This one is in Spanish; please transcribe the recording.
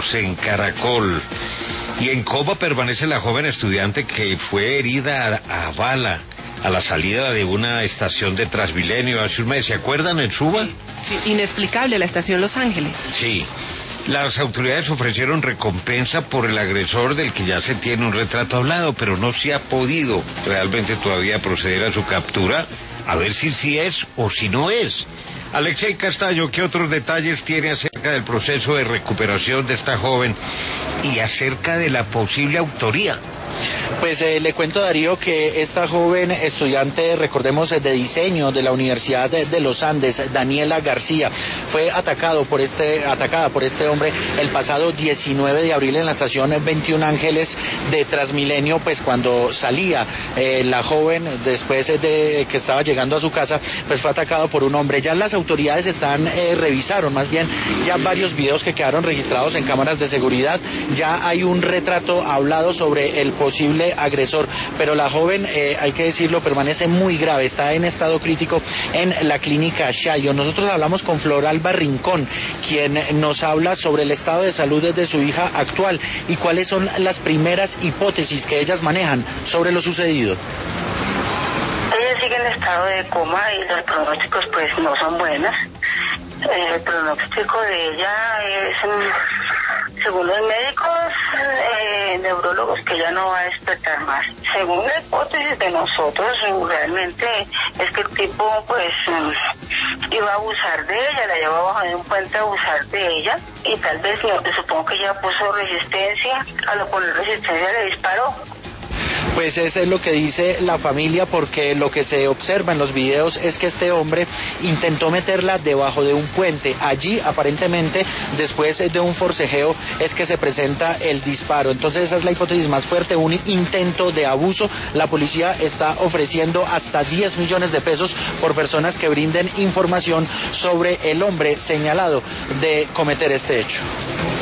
Médicos en Caracol. Y en coma permanece la joven estudiante que fue herida a bala a la salida de una estación de Transmilenio hace un mes. ¿Se acuerdan, en Suba? Sí, inexplicable, la estación Los Ángeles. Sí. Las autoridades ofrecieron recompensa por el agresor del que ya se tiene un retrato hablado, pero no se ha podido realmente todavía proceder a su captura, a ver si sí es o si no es. Alexei Castaño, ¿qué otros detalles tiene acerca del proceso de recuperación de esta joven y acerca de la posible autoría? Pues le cuento, Darío, que esta joven estudiante, recordemos, de diseño de la Universidad de los Andes, Daniela García, fue atacada por este hombre el pasado 19 de abril en la estación 21 Ángeles de Transmilenio, pues cuando salía la joven, después de que estaba llegando a su casa, pues fue atacado por un hombre. Ya las autoridades revisaron más bien ya varios videos que quedaron registrados en cámaras de seguridad, ya hay un retrato hablado sobre el posible agresor, pero la joven, hay que decirlo, permanece muy grave, está en estado crítico en la clínica Shayo. Nosotros hablamos con Floralba Rincón, quien nos habla sobre el estado de salud de su hija actual y cuáles son las primeras hipótesis que ellas manejan sobre lo sucedido. Ella sigue en estado de coma y los pronósticos pues no son buenos. El pronóstico de ella es, según los médicos, neurólogos, que ella no va a despertar más. Según la hipótesis de nosotros, realmente es que el tipo pues iba a abusar de ella, la llevó abajo de un puente a abusar de ella y tal vez, supongo que ella puso resistencia, al poner resistencia le disparó. Pues eso es lo que dice la familia, porque lo que se observa en los videos es que este hombre intentó meterla debajo de un puente. Allí, aparentemente, después de un forcejeo, es que se presenta el disparo. Entonces esa es la hipótesis más fuerte, un intento de abuso. La policía está ofreciendo hasta 10 millones de pesos por personas que brinden información sobre el hombre señalado de cometer este hecho.